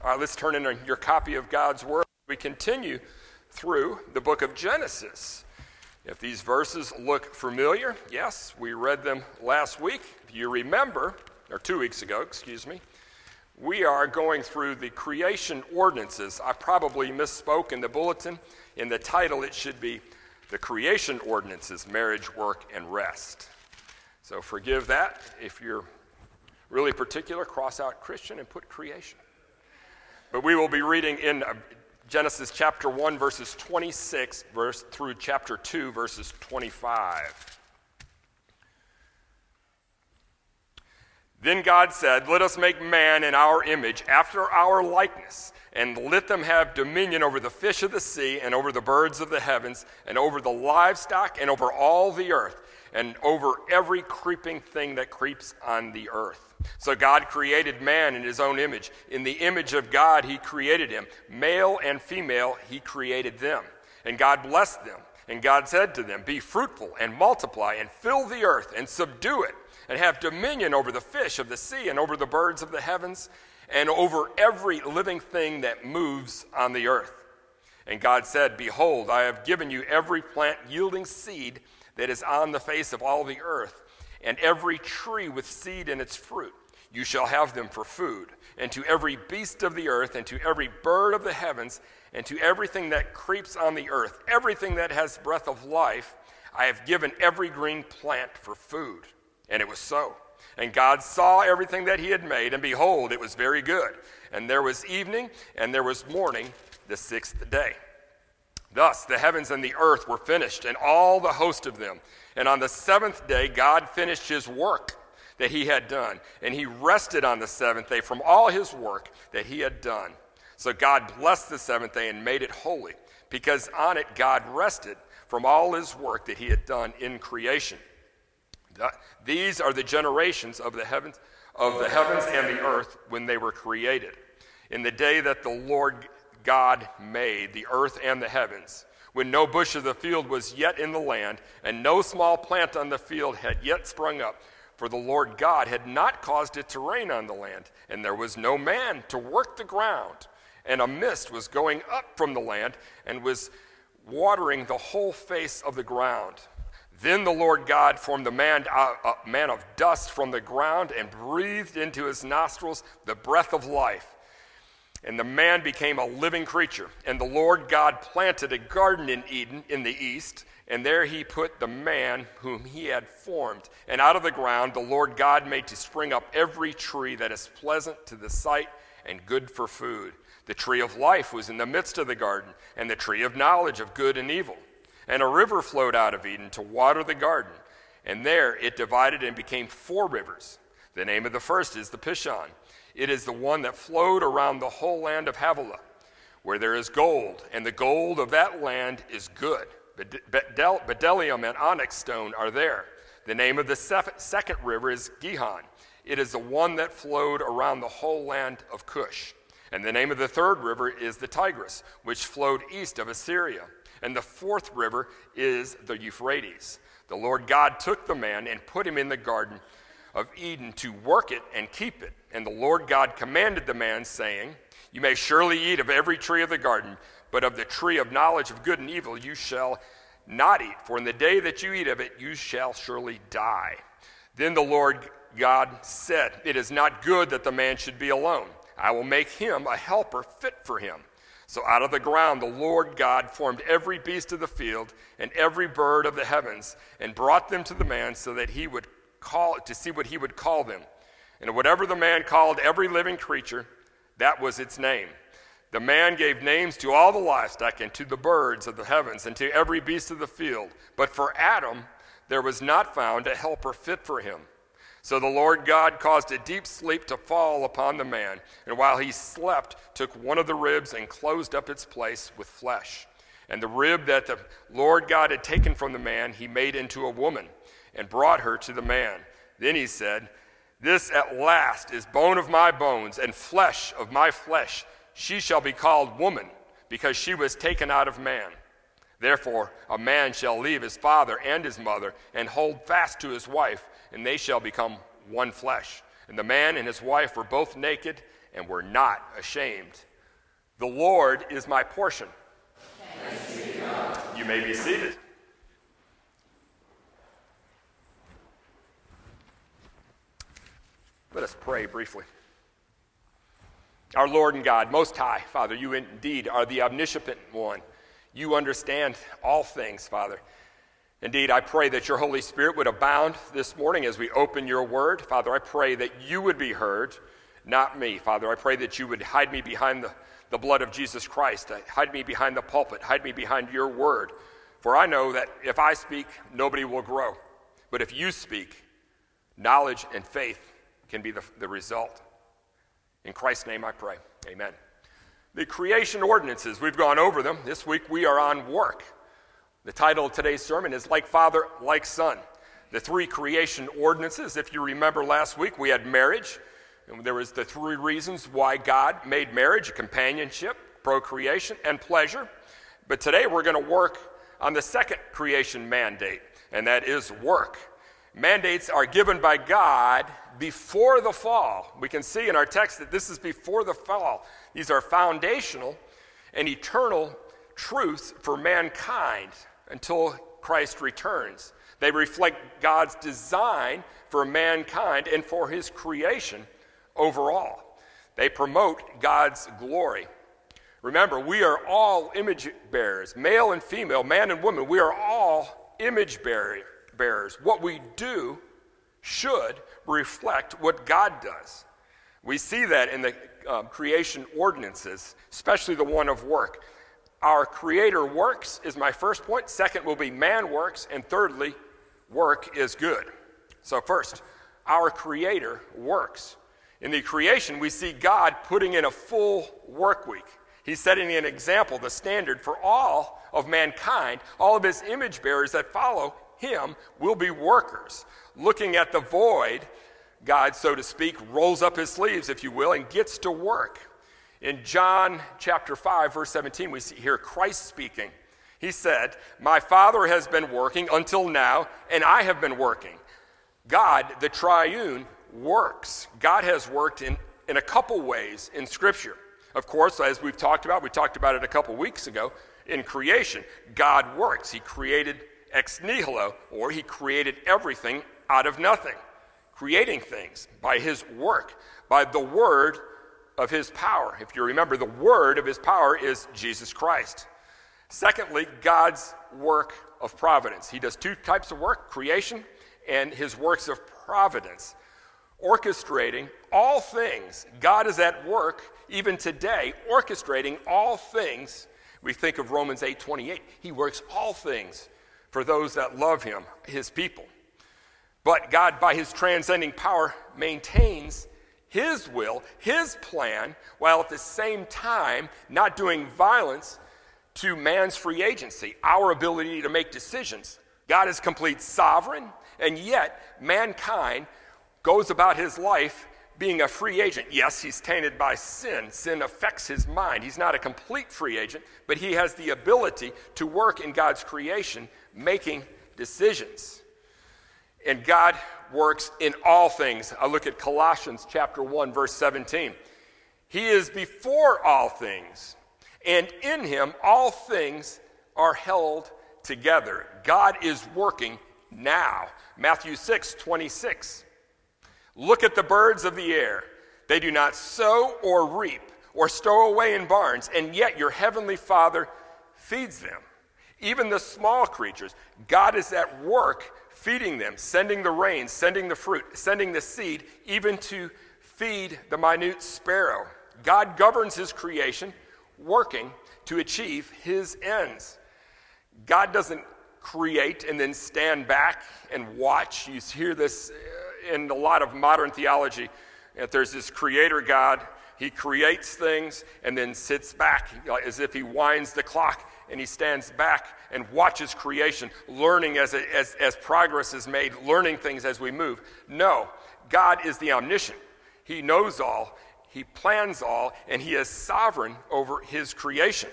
All right, let's turn in your copy of God's Word. We continue through the book of Genesis. If these verses look familiar, yes, we read them last week. If you remember, or 2 weeks ago, we are going through the creation ordinances. I probably misspoke in the bulletin. In the title, it should be the creation ordinances, marriage, work, and rest. So forgive that. If you're really particular, cross out Christian and put creation. But we will be reading in Genesis chapter 1, verses 26 through chapter 2, verses 25. Then God said, "Let us make man in our image, after our likeness, and let them have dominion over the fish of the sea, and over the birds of the heavens, and over the livestock, and over all the earth, and over every creeping thing that creeps on the earth." So God created man in his own image. In the image of God he created him. Male and female he created them. And God blessed them. And God said to them, "Be fruitful and multiply and fill the earth and subdue it, and have dominion over the fish of the sea and over the birds of the heavens and over every living thing that moves on the earth." And God said, "Behold, I have given you every plant yielding seed that is on the face of all the earth, and every tree with seed in its fruit. You shall have them for food. And to every beast of the earth, and to every bird of the heavens, and to everything that creeps on the earth, everything that has breath of life, I have given every green plant for food." And it was so. And God saw everything that he had made, and behold, it was very good. And there was evening, and there was morning, the sixth day. Thus the heavens and the earth were finished, and all the host of them. And on the seventh day God finished his work that he had done, and he rested on the seventh day from all his work that he had done. So God blessed the seventh day and made it holy, because on it God rested from all his work that he had done in creation. These are the generations of the heavens and the earth when they were created. In the day that the Lord God made the earth and the heavens, when no bush of the field was yet in the land, and no small plant on the field had yet sprung up, for the Lord God had not caused it to rain on the land, and there was no man to work the ground. And a mist was going up from the land, and was watering the whole face of the ground. Then the Lord God formed the man of dust from the ground, and breathed into his nostrils the breath of life. And the man became a living creature. And the Lord God planted a garden in Eden in the east, and there he put the man whom he had formed. And out of the ground the Lord God made to spring up every tree that is pleasant to the sight and good for food. The tree of life was in the midst of the garden, and the tree of knowledge of good and evil. And a river flowed out of Eden to water the garden, and there it divided and became 4 rivers. The name of the first is the Pishon. It is the one that flowed around the whole land of Havilah, where there is gold, and the gold of that land is good. Bdellium and onyx stone are there. The name of the second river is Gihon. It is the one that flowed around the whole land of Cush. And the name of the third river is the Tigris, which flowed east of Assyria. And the fourth river is the Euphrates. The Lord God took the man and put him in the garden of Eden to work it and keep it. And the Lord God commanded the man, saying, "You may surely eat of every tree of the garden, but of the tree of knowledge of good and evil you shall not eat, for in the day that you eat of it you shall surely die." Then the Lord God said, "It is not good that the man should be alone. I will make him a helper fit for him." So out of the ground the Lord God formed every beast of the field and every bird of the heavens, and brought them to the man so that he would see what he would call them. And whatever the man called every living creature, that was its name. The man gave names to all the livestock, and to the birds of the heavens, and to every beast of the field. But for Adam there was not found a helper fit for him. So the Lord God caused a deep sleep to fall upon the man, and while he slept, took one of the ribs and closed up its place with flesh. And the rib that the Lord God had taken from the man he made into a woman, and brought her to the man. Then he said, "This at last is bone of my bones and flesh of my flesh. She shall be called woman, because she was taken out of man. Therefore a man shall leave his father and his mother, and hold fast to his wife, and they shall become one flesh. And the man and his wife were both naked, and we're not ashamed. The Lord is my portion. Thanks be to God. You may be seated. Let us pray briefly. Our Lord and God, Most High, Father, you indeed are the omniscient one. You understand all things, Father. Indeed, I pray that your Holy Spirit would abound this morning as we open your word. Father, I pray that you would be heard, not me. Father, I pray that you would hide me behind the blood of Jesus Christ. Hide me behind the pulpit. Hide me behind your word. For I know that if I speak, nobody will grow. But if you speak, knowledge and faith can be the result. In Christ's name I pray. Amen. The creation ordinances, we've gone over them. This week we are on work. The title of today's sermon is Like Father, Like Son. The three creation ordinances, if you remember last week, we had marriage. And there was the three reasons why God made marriage: companionship, procreation, and pleasure. But today we're going to work on the second creation mandate, and that is work. Mandates are given by God before the fall. We can see in our text that this is before the fall. These are foundational and eternal truths for mankind until Christ returns. They reflect God's design for mankind and for his creation overall. They promote God's glory. Remember, we are all image bearers, male and female, man and woman. We are all image bearers. What we do should reflect what God does. We see that in the creation ordinances, especially the one of work. Our Creator works is my first point. Second will be man works. And thirdly, work is good. So first, our Creator works. In the creation, we see God putting in a full work week. He's setting an example, the standard for all of mankind. All of his image bearers that follow him will be workers. Looking at the void, God, so to speak, rolls up his sleeves, if you will, and gets to work. In John chapter 5, verse 17, we hear Christ speaking. He said, "My Father has been working until now, and I have been working." God, the triune, works. God has worked in a couple ways in Scripture. Of course, as we talked about it a couple weeks ago, in creation, God works. He created ex nihilo, or he created everything out of nothing, creating things by his work, by the word of his power. If you remember, the word of his power is Jesus Christ. Secondly, God's work of providence. He does two types of work, creation and his works of providence. Orchestrating all things. God is at work even today, orchestrating all things. We think of Romans 8:28. He works all things for those that love him, his people. But God, by his transcending power, maintains his will, his plan, while at the same time not doing violence to man's free agency, our ability to make decisions. God is complete sovereign, and yet mankind goes about his life being a free agent. Yes, he's tainted by sin. Sin affects his mind. He's not a complete free agent, but he has the ability to work in God's creation, making decisions. And God works in all things. I look at Colossians chapter 1, verse 17. He is before all things, and in him all things are held together. God is working now. Matthew 6:26. Look at the birds of the air. They do not sow or reap or stow away in barns, and yet your heavenly Father feeds them. Even the small creatures, God is at work feeding them, sending the rain, sending the fruit, sending the seed, even to feed the minute sparrow. God governs his creation, working to achieve his ends. God doesn't create and then stand back and watch. You hear this in a lot of modern theology, that there's this creator God. He creates things and then sits back as if he winds the clock, and he stands back and watches creation, learning as progress is made, learning things as we move. No, God is the omniscient. He knows all, he plans all, and he is sovereign over his creation.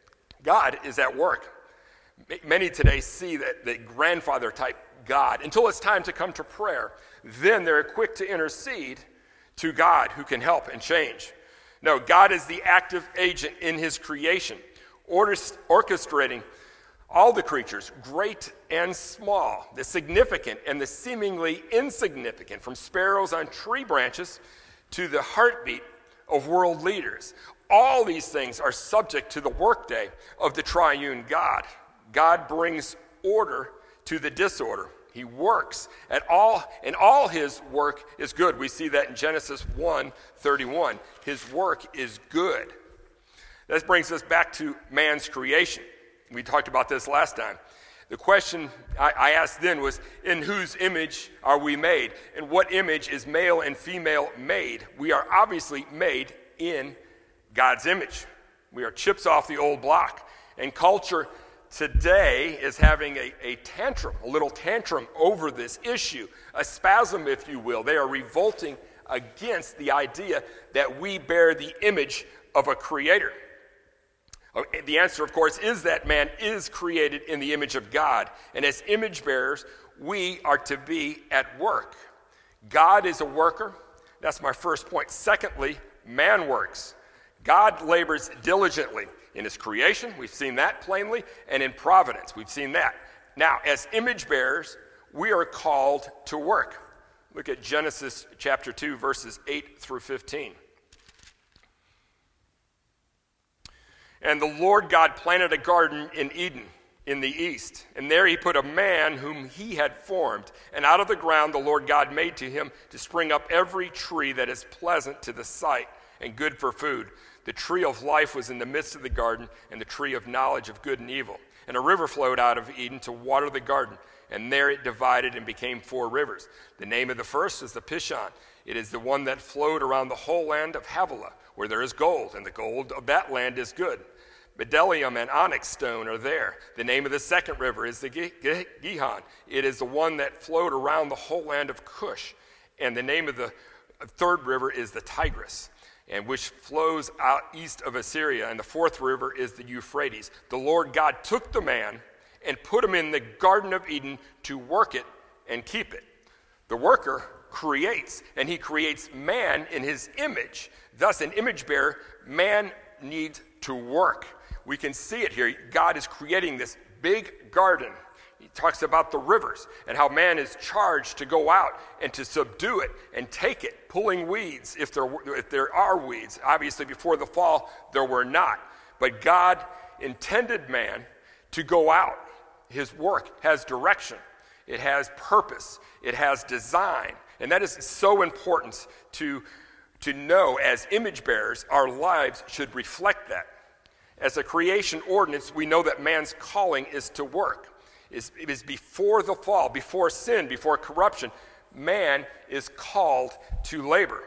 God is at work. Many today see that the grandfather type God until it's time to come to prayer. Then they're quick to intercede to God who can help and change. No, God is the active agent in his creation, orchestrating all the creatures, great and small, the significant and the seemingly insignificant, from sparrows on tree branches to the heartbeat of world leaders. All these things are subject to the workday of the triune God. God brings order to the disorder. He works and all his work is good. We see that in Genesis 1:31. His work is good. That brings us back to man's creation. We talked about this last time. The question I asked then was, in whose image are we made? And what image is male and female made? We are obviously made in God's image. We are chips off the old block. And culture today is having a tantrum, a little tantrum over this issue, a spasm, if you will. They are revolting against the idea that we bear the image of a creator. The answer, of course, is that man is created in the image of God. And as image bearers, we are to be at work. God is a worker. That's my first point. Secondly, man works. God labors diligently in his creation. We've seen that plainly. And in providence. We've seen that. Now, as image bearers, we are called to work. Look at Genesis chapter 2, verses 8 through 15. And the Lord God planted a garden in Eden in the east, and there he put a man whom he had formed. And out of the ground the Lord God made to him to spring up every tree that is pleasant to the sight and good for food. The tree of life was in the midst of the garden, and the tree of knowledge of good and evil. And a river flowed out of Eden to water the garden, and there it divided and became 4 rivers. The name of the first is the Pishon. It is the one that flowed around the whole land of Havilah, where there is gold, and the gold of that land is good. Bdellium and onyx stone are there. The name of the second river is the Gihon. It is the one that flowed around the whole land of Cush. And the name of the third river is the Tigris, and which flows out east of Assyria. And the fourth river is the Euphrates. The Lord God took the man and put him in the Garden of Eden to work it and keep it. The worker creates, and he creates man in his image. Thus, an image bearer, man needs to work. We can see it here. God is creating this big garden. He talks about the rivers and how man is charged to go out and to subdue it and take it, pulling weeds if there are weeds. Obviously, before the fall, there were not. But God intended man to go out. His work has direction. It has purpose. It has design. And that is so important to know. As image bearers, our lives should reflect that. As a creation ordinance, we know that man's calling is to work. It is before the fall, before sin, before corruption. Man is called to labor.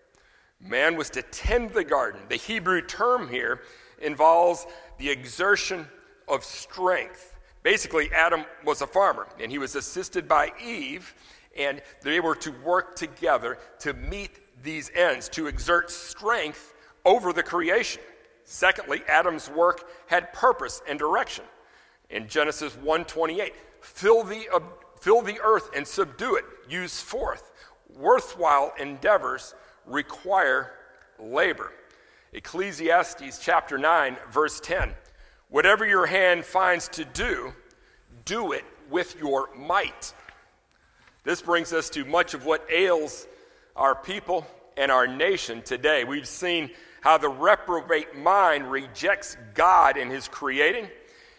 Man was to tend the garden. The Hebrew term here involves the exertion of strength. Basically, Adam was a farmer, and he was assisted by Eve, and they were to work together to meet these ends, to exert strength over the creation. Secondly, Adam's work had purpose and direction. In Genesis 1:28, fill the earth and subdue it, use forth. Worthwhile endeavors require labor. Ecclesiastes chapter 9, verse 10, whatever your hand finds to do, do it with your might. This brings us to much of what ails our people and our nation today. We've seen how the reprobate mind rejects God in his creating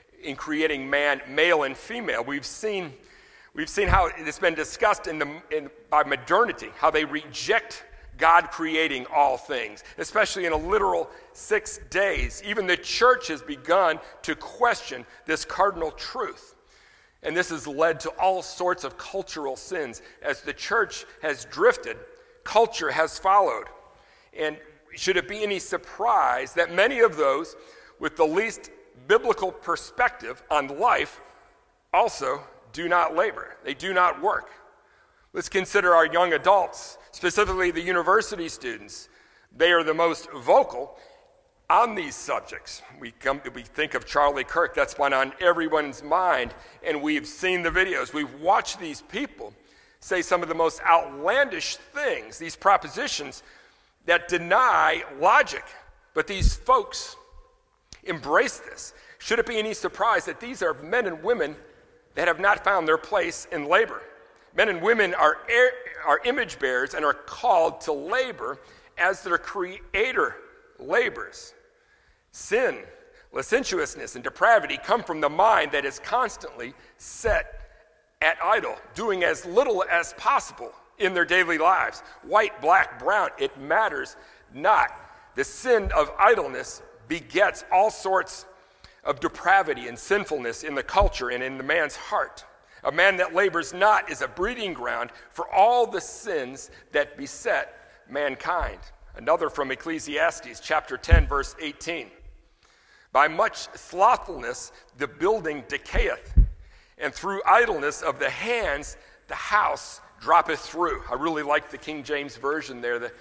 man, male and female. We've seen how it's been discussed by modernity, how they reject God creating all things, especially in a literal 6 days. Even the church has begun to question this cardinal truth. And this has led to all sorts of cultural sins. As the church has drifted, culture has followed. And should it be any surprise that many of those with the least biblical perspective on life also do not labor? They do not work. Let's consider our young adults, specifically the university students. They are the most vocal on these subjects. We think of Charlie Kirk. That's been on everyone's mind, and we've seen the videos. We've watched these people say some of the most outlandish things, these propositions that deny logic. But these folks embrace this. Should it be any surprise that these are men and women that have not found their place in labor? Men and women are image bearers and are called to labor as their Creator labors. Sin, licentiousness, and depravity come from the mind that is constantly set at idle, doing as little as possible in their daily lives. White, black, brown, it matters not. The sin of idleness begets all sorts of depravity and sinfulness in the culture and in the man's heart. A man that labors not is a breeding ground for all the sins that beset mankind. Another from Ecclesiastes chapter 10, verse 18. By much slothfulness the building decayeth, and through idleness of the hands the house droppeth through. I really like the King James Version there.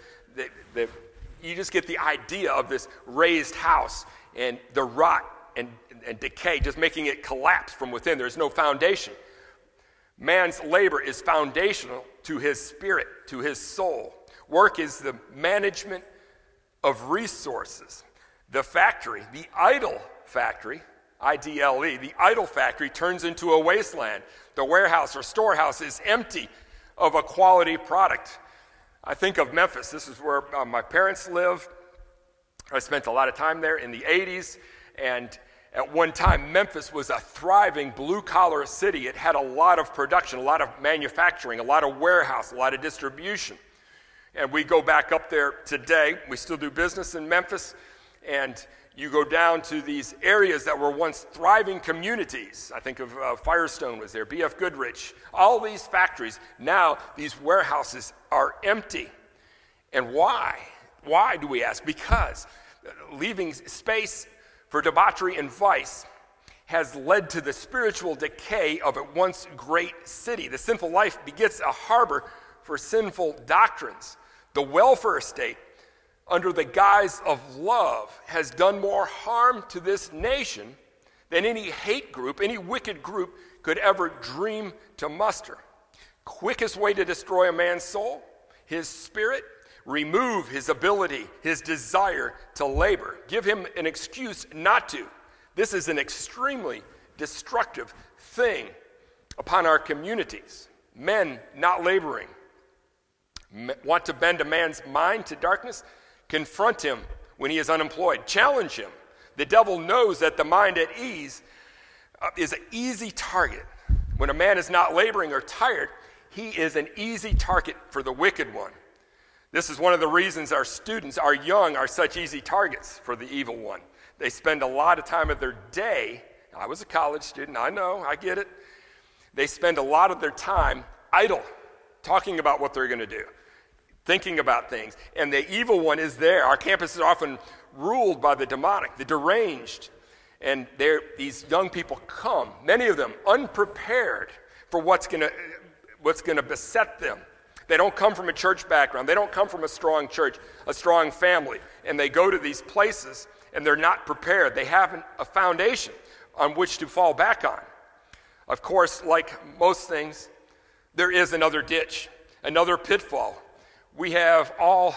You just get the idea of this raised house and the rot and decay, just making it collapse from within. There's no foundation. Man's labor is foundational to his spirit, to his soul. Work is the management of resources. The factory, the idle factory, I-D-L-E, the idle factory turns into a wasteland. The warehouse or storehouse is empty of a quality product. I think of Memphis. This is where my parents live. I spent a lot of time there in the 80s, and at one time, Memphis was a thriving blue-collar city. It had a lot of production, a lot of manufacturing, a lot of warehouse, a lot of distribution. And we go back up there today. We still do business in Memphis, and you go down to these areas that were once thriving communities. I think of Firestone was there, B.F. Goodrich. All these factories, now these warehouses are empty. And why? Why do we ask? Because leaving space for debauchery and vice has led to the spiritual decay of a once great city. The sinful life begets a harbor for sinful doctrines. The welfare state, under the guise of love, has done more harm to this nation than any hate group, any wicked group could ever dream to muster. Quickest way to destroy a man's soul, his spirit, remove his ability, his desire to labor. Give him an excuse not to. This is an extremely destructive thing upon our communities. Men not laboring. Want to bend a man's mind to darkness? Confront him when he is unemployed. Challenge him. The devil knows that the mind at ease is an easy target. When a man is not laboring or tired, he is an easy target for the wicked one. This is one of the reasons our students, our young, are such easy targets for the evil one. They spend a lot of time of their day. I was a college student. I know. I get it. They spend a lot of their time idle, talking about what they're going to do, thinking about things. And the evil one is there. Our campus is often ruled by the demonic, the deranged. And these young people come, many of them unprepared for what's going to beset them. They don't come from a church background. They don't come from a strong church, a strong family. And they go to these places and they're not prepared. They haven't a foundation on which to fall back on. Of course, like most things, there is another ditch, another pitfall. We have all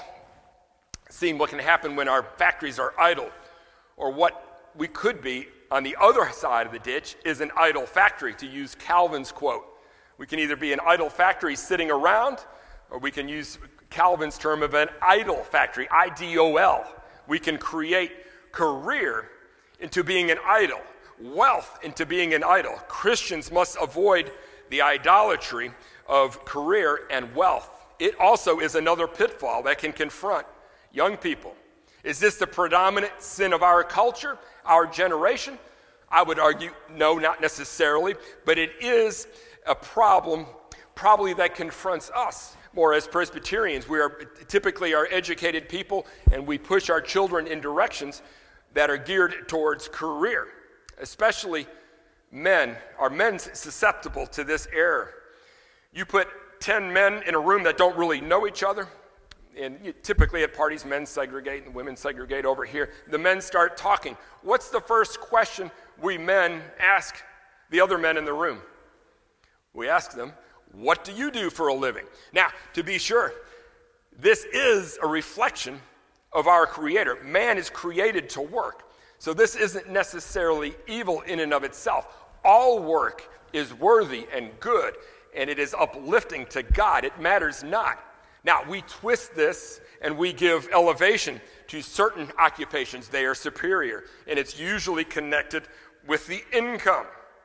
seen what can happen when our factories are idle, or what we could be on the other side of the ditch is an idle factory, to use Calvin's quote. We can either be an idle factory sitting around, or we can use Calvin's term of an idol factory, I-D-O-L. We can create career into being an idol, wealth into being an idol. Christians must avoid the idolatry of career and wealth. It also is another pitfall that can confront young people. Is this the predominant sin of our culture, our generation? I would argue, no, not necessarily, but it is a problem probably that confronts us more as Presbyterians. We are typically educated people, and we push our children in directions that are geared towards career. Especially men. Are men susceptible to this error? You put 10 men in a room that don't really know each other, and typically at parties, men segregate and women segregate over here. The men start talking. What's the first question we men ask the other men in the room? We ask them, what do you do for a living? Now, to be sure, this is a reflection of our Creator. Man is created to work. So this isn't necessarily evil in and of itself. All work is worthy and good, and it is uplifting to God. It matters not. Now, we twist this and we give elevation to certain occupations. They are superior, and it's usually connected with the income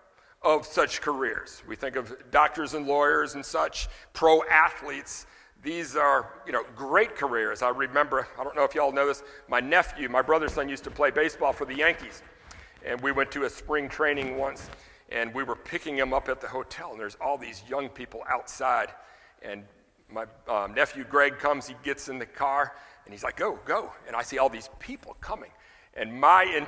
of such careers. We think of doctors and lawyers and such, pro athletes. These are, great careers. I remember, I don't know if y'all know this, my nephew, my brother's son, used to play baseball for the Yankees. And we went to a spring training once, and we were picking him up at the hotel, and there's all these young people outside. And my nephew Greg comes, he gets in the car, and he's like, go, go. And I see all these people coming. And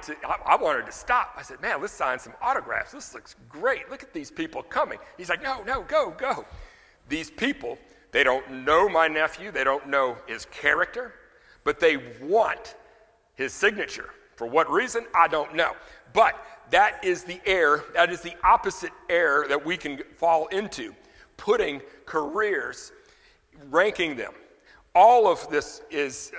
I wanted to stop. I said, man, let's sign some autographs. This looks great. Look at these people coming. He's like, no, go. These people, they don't know my nephew. They don't know his character, but they want his signature. For what reason? I don't know. But that is the error. That is the opposite error that we can fall into, putting careers, ranking them. All of this is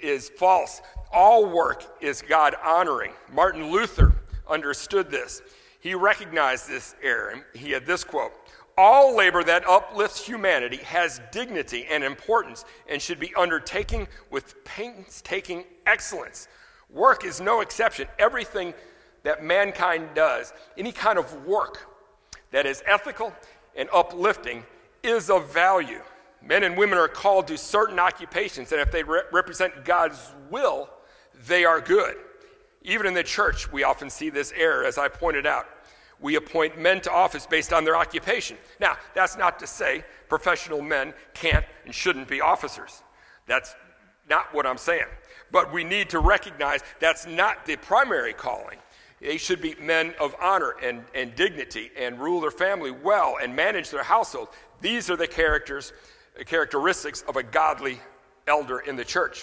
false. All work is God honoring. Martin Luther understood this. He recognized this error. He had this quote: all labor that uplifts humanity has dignity and importance and should be undertaken with painstaking excellence. Work is no exception. Everything that mankind does, any kind of work that is ethical and uplifting, is of value. Men and women are called to certain occupations, and if they represent God's will, they are good. Even in the church, we often see this error, as I pointed out. We appoint men to office based on their occupation. Now, that's not to say professional men can't and shouldn't be officers. That's not what I'm saying. But we need to recognize that's not the primary calling. They should be men of honor and dignity and rule their family well and manage their household. These are the characteristics of a godly elder in the church.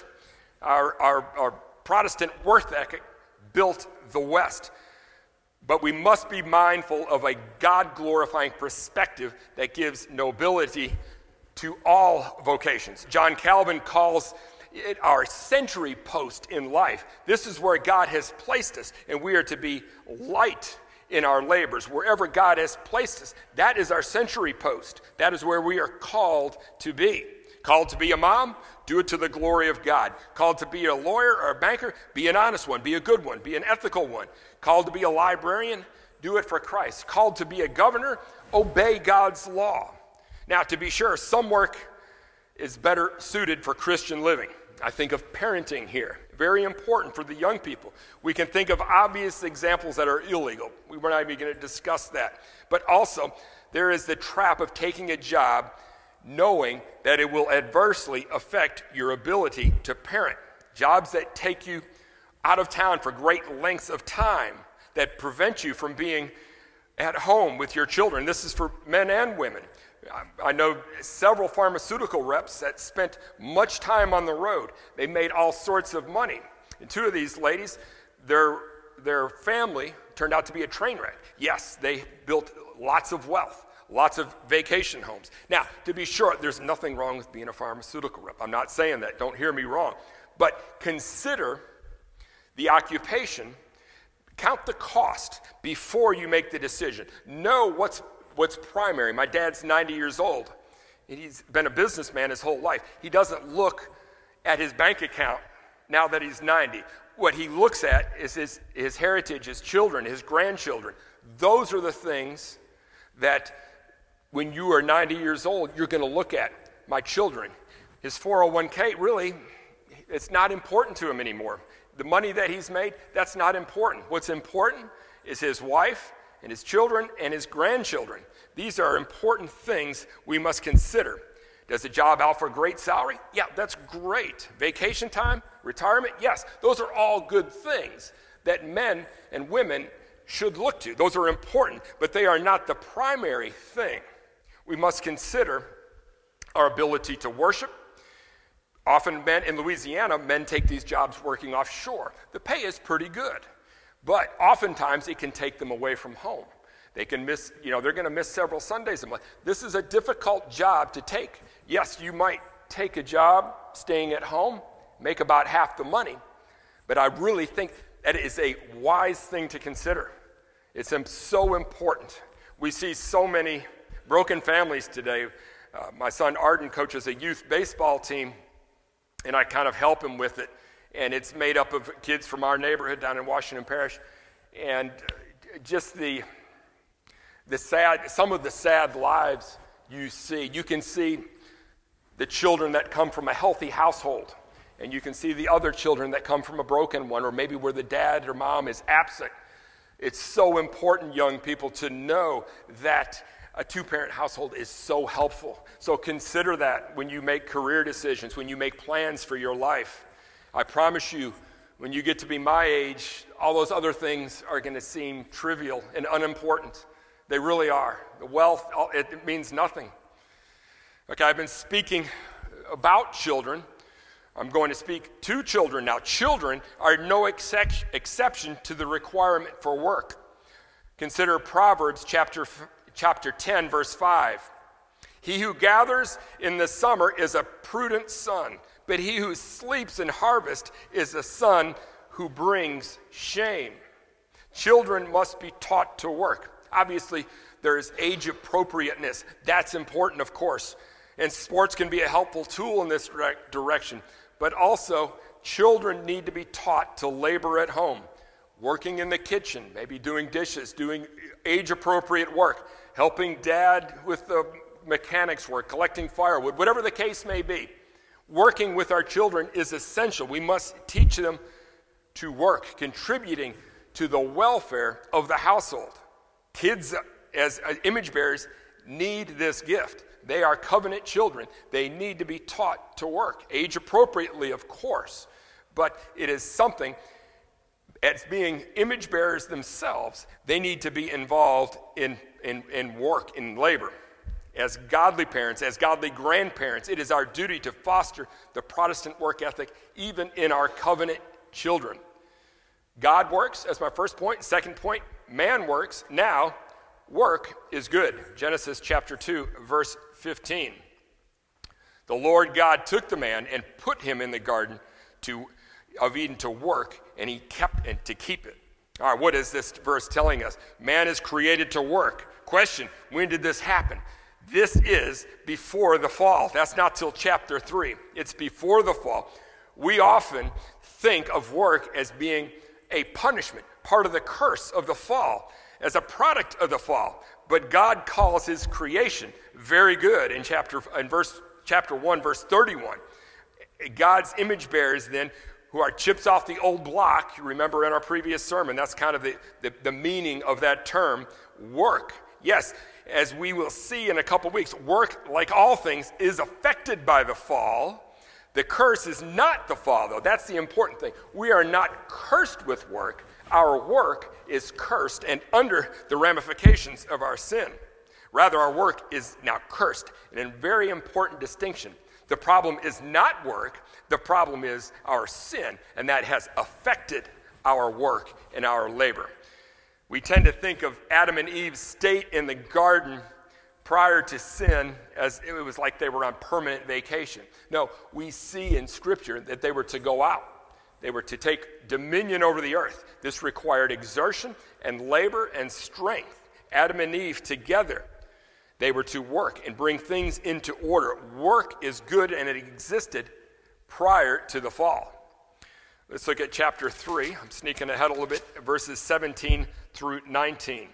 Our Protestant work ethic built the West. But we must be mindful of a God-glorifying perspective that gives nobility to all vocations. John Calvin calls it our century post in life. This is where God has placed us, and we are to be light in our labors. Wherever God has placed us, that is our century post. That is where we are called to be. Called to be a mom, do it to the glory of God. Called to be a lawyer or a banker, be an honest one, be a good one, be an ethical one. Called to be a librarian, do it for Christ. Called to be a governor, obey God's law. Now, to be sure, some work is better suited for Christian living. I think of parenting here. Very important for the young people. We can think of obvious examples that are illegal. We're not even going to discuss that. But also, there is the trap of taking a job knowing that it will adversely affect your ability to parent. Jobs that take you out of town for great lengths of time, that prevent you from being at home with your children. This is for men and women. I know several pharmaceutical reps that spent much time on the road. They made all sorts of money. And two of these ladies, their family turned out to be a train wreck. Yes, they built lots of wealth, lots of vacation homes. Now, to be sure, there's nothing wrong with being a pharmaceutical rep. I'm not saying that. Don't hear me wrong. But consider the occupation. Count the cost before you make the decision. Know what's primary. My dad's 90 years old. He's been a businessman his whole life. He doesn't look at his bank account now that he's 90. What he looks at is his heritage, his children, his grandchildren. Those are the things that when you are 90 years old, you're going to look at. My children. His 401k, really, it's not important to him anymore. The money that he's made, that's not important. What's important is his wife and his children and his grandchildren. These are important things we must consider. Does the job offer great salary? Yeah, that's great. Vacation time, retirement? Yes, those are all good things that men and women should look to. Those are important, but they are not the primary thing. We must consider our ability to worship. Often men in Louisiana, men take these jobs working offshore. The pay is pretty good, but oftentimes it can take them away from home. They can miss, they're going to miss several Sundays a month. This is a difficult job to take. Yes, you might take a job staying at home, make about half the money, but I really think that it is a wise thing to consider. It's so important. We see so many broken families today. My son Arden coaches a youth baseball team, and I kind of help him with it. And it's made up of kids from our neighborhood down in Washington Parish. And just some of the sad lives you see. You can see the children that come from a healthy household, and you can see the other children that come from a broken one, or maybe where the dad or mom is absent. It's so important, young people, to know that a two-parent household is so helpful. So consider that when you make career decisions, when you make plans for your life. I promise you, when you get to be my age, all those other things are going to seem trivial and unimportant. They really are. The wealth, it means nothing. Okay, I've been speaking about children. I'm going to speak to children now. Children are no exception to the requirement for work. Consider Proverbs chapter 10, verse 5. He who gathers in the summer is a prudent son, but he who sleeps in harvest is a son who brings shame. Children must be taught to work. Obviously, there is age appropriateness. That's important, of course. And sports can be a helpful tool in this direction. But also, children need to be taught to labor at home, working in the kitchen, maybe doing dishes, doing age-appropriate work, helping dad with the mechanics work, collecting firewood, whatever the case may be. Working with our children is essential. We must teach them to work, contributing to the welfare of the household. Kids, as image bearers, need this gift. They are covenant children. They need to be taught to work, age appropriately, of course, but it is something, as being image bearers themselves, they need to be involved in work, in labor. As godly parents, as godly grandparents, it is our duty to foster the Protestant work ethic even in our covenant children. God works, as my first point. Second point, man works. Now, work is good. Genesis chapter 2, verse 15. The Lord God took the man and put him in the garden of Eden to work, and he to keep it. All right, what is this verse telling us? Man is created to work. Question, when did this happen? This is before the fall. That's not till chapter 3. It's before the fall. We often think of work as being a punishment, part of the curse of the fall, as a product of the fall. But God calls his creation very good in chapter 1, verse 31. God's image bearers then, who are chips off the old block, you remember in our previous sermon, that's kind of the meaning of that term, work. Yes, as we will see in a couple weeks, work, like all things, is affected by the fall. The curse is not the fall, though. That's the important thing. We are not cursed with work. Our work is cursed and under the ramifications of our sin. Rather, our work is now cursed. And a very important distinction. The problem is not work. The problem is our sin, and that has affected our work and our labor. We tend to think of Adam and Eve's state in the garden prior to sin as it was like they were on permanent vacation. No, we see in Scripture that they were to go out. They were to take dominion over the earth. This required exertion and labor and strength. Adam and Eve together, they were to work and bring things into order. Work is good, and it existed prior to the fall. Let's look at chapter 3. I'm sneaking ahead a little bit, verses 17 through 19.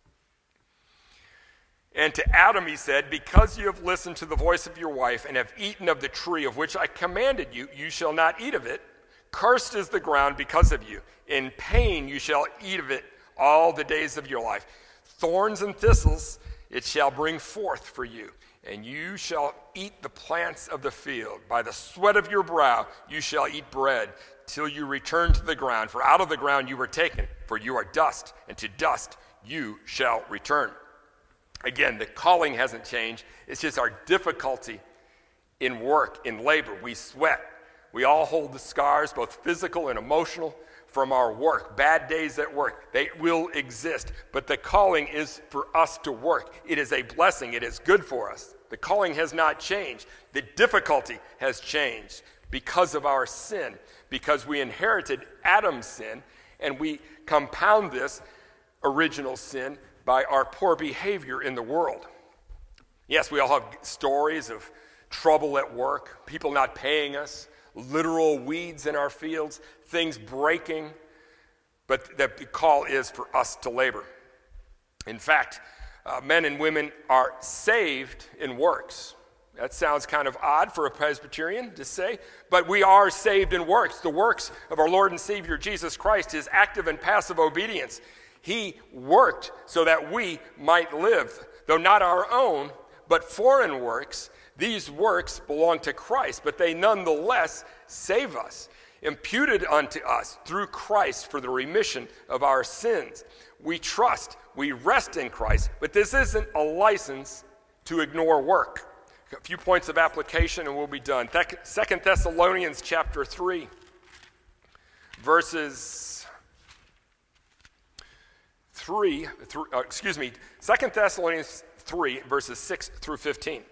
And to Adam he said, because you have listened to the voice of your wife and have eaten of the tree of which I commanded you, you shall not eat of it. Cursed is the ground because of you. In pain you shall eat of it all the days of your life. Thorns and thistles it shall bring forth for you. And you shall eat the plants of the field. By the sweat of your brow you shall eat bread, till you return to the ground. For out of the ground you were taken, for you are dust, and to dust you shall return. Again, the calling hasn't changed. It's just our difficulty in work, in labor. We sweat. We all hold the scars, both physical and emotional, from our work. Bad days at work, they will exist. But the calling is for us to work. It is a blessing. It is good for us. The calling has not changed. The difficulty has changed because of our sin, because we inherited Adam's sin, and we compound this original sin by our poor behavior in the world. Yes, we all have stories of trouble at work, people not paying us, literal weeds in our fields, things breaking, but the call is for us to labor. In fact, men and women are saved in works. That sounds kind of odd for a Presbyterian to say, but we are saved in works. The works of our Lord and Savior Jesus Christ is active and passive obedience. He worked so that we might live, though not our own, but foreign works. These works belong to Christ, but they nonetheless save us, imputed unto us through Christ for the remission of our sins. We trust, we rest in Christ, but this isn't a license to ignore work. A few points of application and we'll be done. 2 Thessalonians chapter 3, verses 2 Thessalonians 3, verses 6 through 15.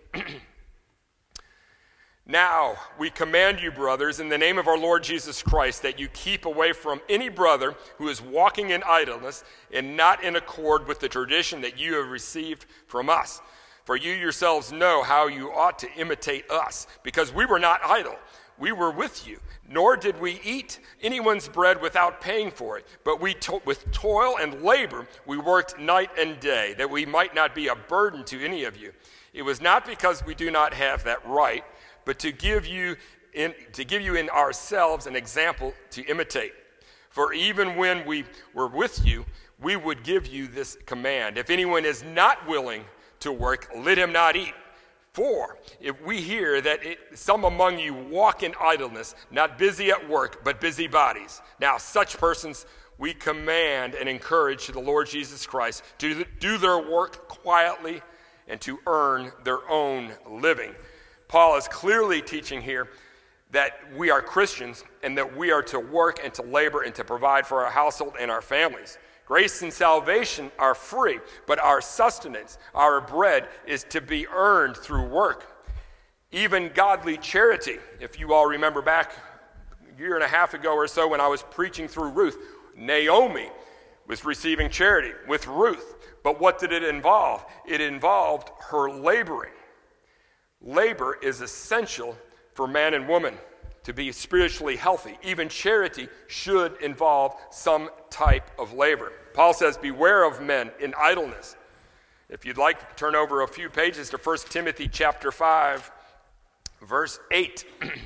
Now, we command you, brothers, in the name of our Lord Jesus Christ, that you keep away from any brother who is walking in idleness and not in accord with the tradition that you have received from us. For you yourselves know how you ought to imitate us, because we were not idle. We were with you, nor did we eat anyone's bread without paying for it. But with toil and labor we worked night and day, that we might not be a burden to any of you. It was not because we do not have that right, but to give you in ourselves an example to imitate. For even when we were with you, we would give you this command: if anyone is not willing to work, let him not eat. For if we hear that some among you walk in idleness, not busy at work, but busybodies, now such persons we command and encourage to the Lord Jesus Christ to do their work quietly and to earn their own living. Paul is clearly teaching here that we are Christians and that we are to work and to labor and to provide for our household and our families. Grace and salvation are free, but our sustenance, our bread, is to be earned through work. Even godly charity, if you all remember back a year and a half ago or so when I was preaching through Ruth, Naomi was receiving charity with Ruth. But what did it involve? It involved her laboring. Labor is essential for man and woman to be spiritually healthy. Even charity should involve some type of labor. Paul says, beware of men in idleness. If you'd like, turn over a few pages to 1 Timothy chapter 5, verse 8.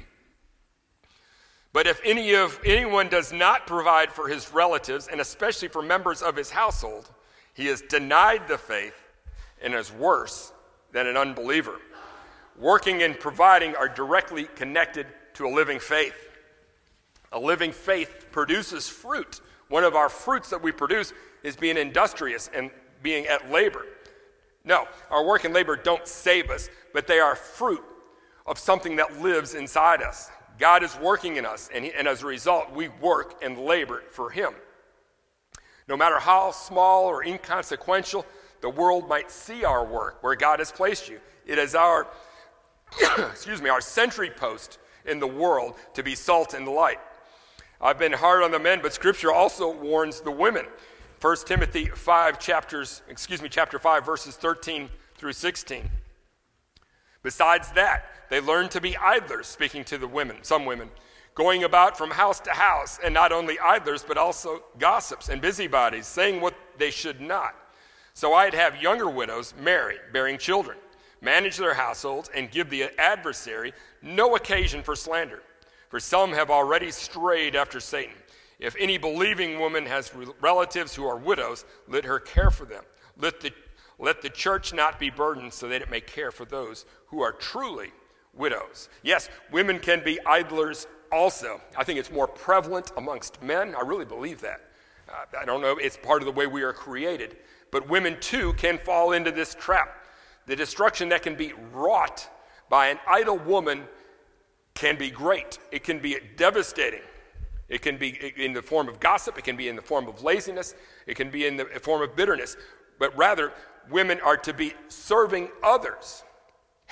But if anyone does not provide for his relatives, and especially for members of his household, he has denied the faith and is worse than an unbeliever. Working and providing are directly connected to a living faith. A living faith produces fruit. One of our fruits that we produce is being industrious and being at labor. No, our work and labor don't save us, but they are fruit of something that lives inside us. God is working in us, and as a result, we work and labor for Him. No matter how small or inconsequential the world might see our work, where God has placed you, it is our our sentry post in the world to be salt and light. I've been hard on the men, but Scripture also warns the women. 1 Timothy chapter 5, verses 13 through 16. Besides that, they learn to be idlers, speaking to the women, some women, going about from house to house, and not only idlers, but also gossips and busybodies, saying what they should not. So I'd have younger widows marry, bearing children, manage their households, and give the adversary no occasion for slander. For some have already strayed after Satan. If any believing woman has relatives who are widows, let her care for them. Let the church not be burdened, so that it may care for those who are truly widows. Yes, women can be idlers also. I think it's more prevalent amongst men. I really believe that. I don't know, it's part of the way we are created. But women too can fall into this trap. The destruction that can be wrought by an idle woman can be great. It can be devastating. It can be in the form of gossip. It can be in the form of laziness. It can be in the form of bitterness. But rather, women are to be serving others,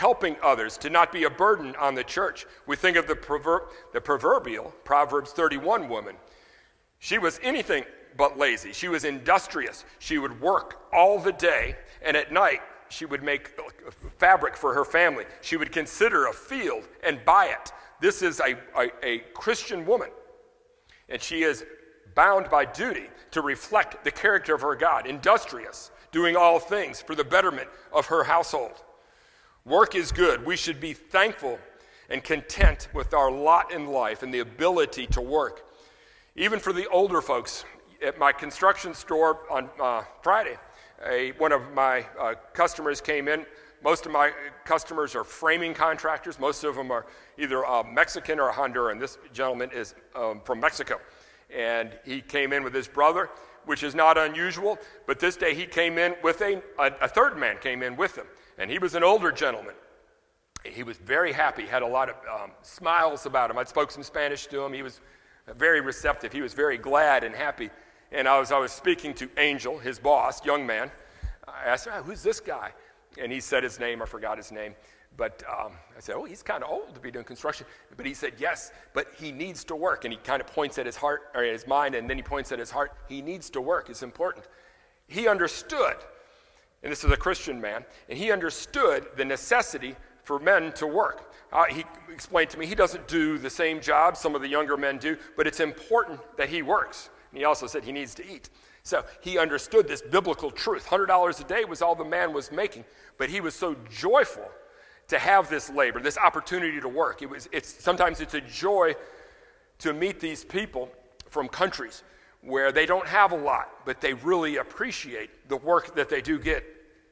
helping others, to not be a burden on the church. We think of the proverbial Proverbs 31 woman. She was anything but lazy. She was industrious. She would work all the day, and at night she would make fabric for her family. She would consider a field and buy it. This is a Christian woman, and she is bound by duty to reflect the character of her God, industrious, doing all things for the betterment of her household. Work is good. We should be thankful and content with our lot in life and the ability to work. Even for the older folks, at my construction store on Friday, one of my customers came in. Most of my customers are framing contractors. Most of them are either Mexican or Honduran. This gentleman is from Mexico. And he came in with his brother, which is not unusual. But this day he came in with a third man came in with him. And he was an older gentleman. He was very happy, had a lot of smiles about him. I spoke some Spanish to him. He was very receptive. He was very glad and happy. And I was speaking to Angel, his boss, young man. I asked him, who's this guy? And he said his name. I forgot his name. But I said, he's kind of old to be doing construction. But he said, yes, but he needs to work. And he kind of points at his heart, or his mind, and then he points at his heart. He needs to work. It's important. He understood, and this is a Christian man, and he understood the necessity for men to work. He explained to me he doesn't do the same job some of the younger men do, but it's important that he works. And he also said he needs to eat. So he understood this biblical truth. $100 a day was all the man was making, but he was so joyful to have this labor, this opportunity to work. Sometimes it's a joy to meet these people from countries where they don't have a lot, but they really appreciate the work that they do get.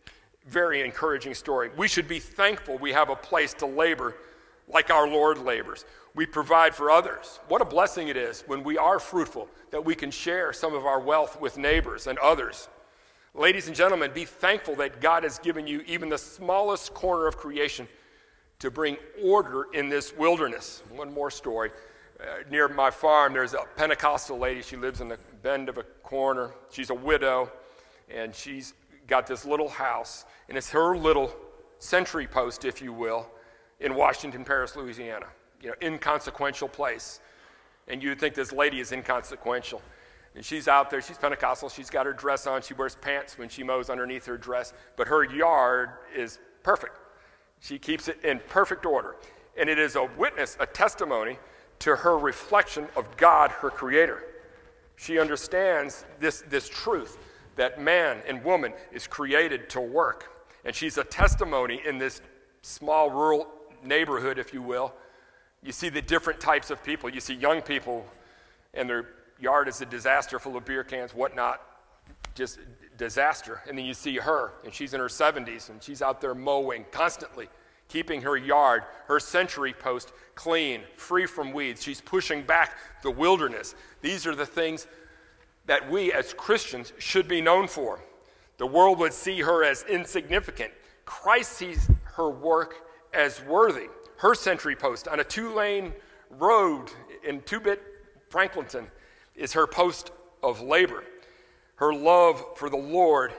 Very encouraging story. We should be thankful we have a place to labor like our Lord labors. We provide for others. What a blessing it is when we are fruitful that we can share some of our wealth with neighbors and others. Ladies and gentlemen, be thankful that God has given you even the smallest corner of creation to bring order in this wilderness. One more story. Near my farm, there's a Pentecostal lady. She lives in the bend of a corner. She's a widow, and she's got this little house, and it's her little sentry post, if you will, in Washington Parish, Louisiana. Inconsequential place. And you'd think this lady is inconsequential. And she's out there, she's Pentecostal, she's got her dress on, she wears pants when she mows underneath her dress, but her yard is perfect. She keeps it in perfect order. And it is a witness, a testimony to her reflection of God, her creator. She understands this truth that man and woman is created to work. And she's a testimony in this small rural neighborhood, if you will. You see the different types of people. You see young people, and their yard is a disaster, full of beer cans, whatnot, just disaster. And then you see her, and she's in her 70s, and she's out there mowing constantly, keeping her yard, her sentry post clean, free from weeds. She's pushing back the wilderness. These are the things that we as Christians should be known for. The world would see her as insignificant. Christ sees her work as worthy. Her sentry post on a 2-lane road in 2-bit Franklinton is her post of labor. Her love for the Lord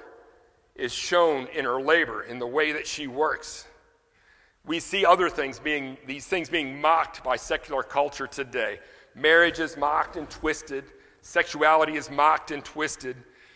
is shown in her labor, in the way that she works. We see these things being mocked by secular culture today. Marriage is mocked and twisted. Sexuality is mocked and twisted.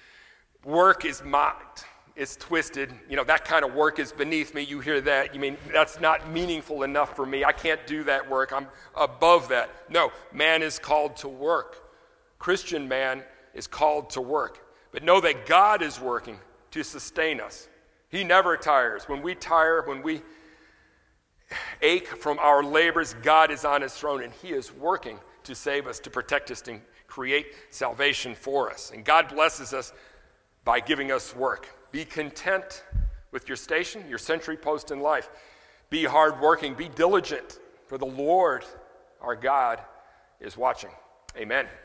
Work is mocked. It's twisted. That kind of work is beneath me. You hear that. You mean that's not meaningful enough for me. I can't do that work. I'm above that. No, man is called to work. Christian man is called to work. But know that God is working to sustain us. He never tires. When we tire, when we ache from our labors, God is on his throne, and he is working to save us, to protect us, and create salvation for us. And God blesses us by giving us work. Be content with your station, your sentry post in life. Be hardworking, be diligent, for the Lord, our God, is watching. Amen.